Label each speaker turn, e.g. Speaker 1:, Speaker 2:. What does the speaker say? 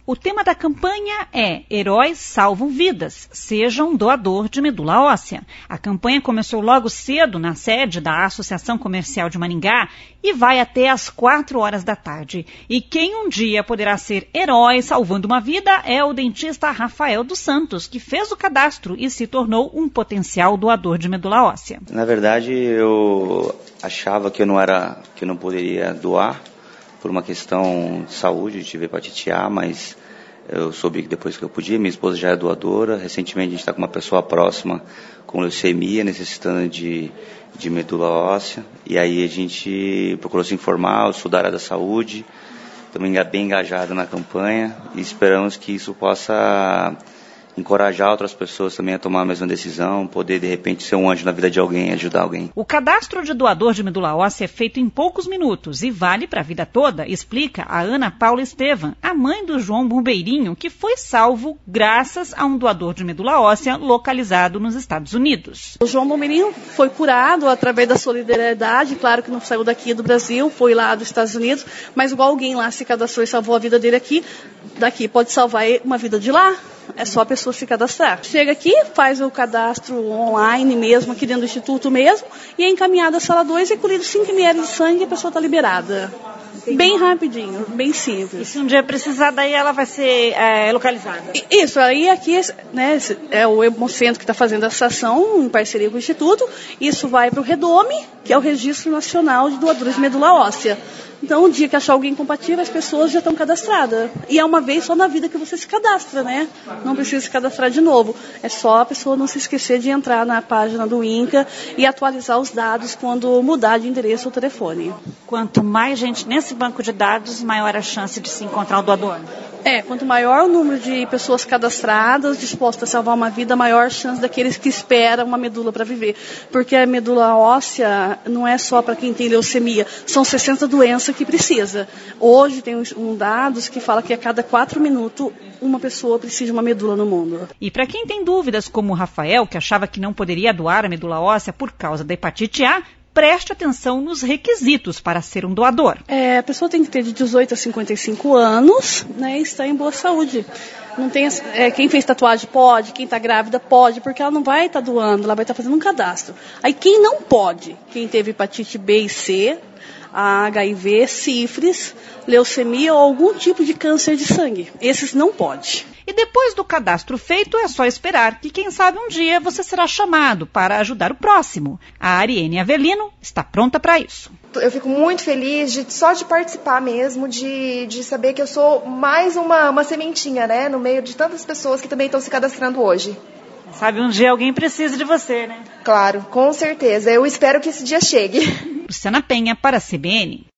Speaker 1: O tema da campanha é Heróis Salvam Vidas, seja um doador de medula óssea. A campanha começou logo cedo na sede da Associação Comercial de Maringá e vai até às 4 da tarde. E quem um dia poderá ser herói salvando uma vida é o dentista Rafael dos Santos, que fez o cadastro e se tornou um potencial doador de medula óssea.
Speaker 2: Na verdade, eu achava que eu não poderia doar por uma questão de saúde, tive hepatite A, mas eu soube que depois que eu podia, minha esposa já é doadora. Recentemente a gente está com uma pessoa próxima com leucemia, necessitando de medula óssea, e aí a gente procurou se informar, eu sou da área da saúde, também bem engajado na campanha, e esperamos que isso possa encorajar outras pessoas também a tomar a mesma decisão, poder de repente ser um anjo na vida de alguém, ajudar alguém.
Speaker 1: O cadastro de doador de medula óssea é feito em poucos minutos e vale para a vida toda, explica a Ana Paula Estevam, a mãe do João Bombeirinho, que foi salvo graças a um doador de medula óssea localizado nos Estados Unidos.
Speaker 3: O João Bombeirinho foi curado através da solidariedade, claro que não saiu daqui do Brasil, foi lá dos Estados Unidos, mas igual alguém lá se cadastrou e salvou a vida dele daqui pode salvar uma vida de lá. É só a pessoa se cadastrar. Chega aqui, faz o cadastro online mesmo, aqui dentro do instituto mesmo, e é encaminhada à sala 2 e colhido 5 ml de sangue e a pessoa está liberada. Bem rapidinho, bem simples.
Speaker 1: E se um dia precisar, daí ela vai ser localizada?
Speaker 3: Isso, aí aqui é o Hemocentro que está fazendo essa ação em parceria com o instituto. Isso vai para o REDOME, que é o Registro Nacional de Doadores de Medula Óssea. Então, o dia que achar alguém compatível, as pessoas já estão cadastradas. E é uma vez só na vida que você se cadastra, né? Não precisa se cadastrar de novo. É só a pessoa não se esquecer de entrar na página do INCA e atualizar os dados quando mudar de endereço ou telefone.
Speaker 1: Quanto mais gente nesse banco de dados, maior a chance de se encontrar o doador.
Speaker 3: Quanto maior o número de pessoas cadastradas, dispostas a salvar uma vida, maior a chance daqueles que esperam uma medula para viver. Porque a medula óssea não é só para quem tem leucemia, são 60 doenças que precisa. Hoje tem dados que fala que a cada 4 minutos uma pessoa precisa de uma medula no mundo.
Speaker 1: E para quem tem dúvidas, como o Rafael, que achava que não poderia doar a medula óssea por causa da hepatite A, preste atenção nos requisitos para ser um doador.
Speaker 3: A pessoa tem que ter de 18 a 55 anos, né, e estar em boa saúde. Não tem, quem fez tatuagem pode, quem está grávida pode, porque ela não vai estar doando, ela vai estar fazendo um cadastro. Aí quem não pode, quem teve hepatite B e C, HIV, sífilis, leucemia ou algum tipo de câncer de sangue, esses não pode.
Speaker 1: E depois do cadastro feito, é só esperar que, quem sabe, um dia você será chamado para ajudar o próximo. A Ariane Avelino está pronta para isso.
Speaker 4: Eu fico muito feliz só de participar mesmo, de saber que eu sou mais uma sementinha, né, no meio de tantas pessoas que também estão se cadastrando hoje.
Speaker 1: Sabe, um dia alguém precisa de você, né?
Speaker 4: Claro, com certeza. Eu espero que esse dia chegue.
Speaker 1: Luciana Penha para a CBN.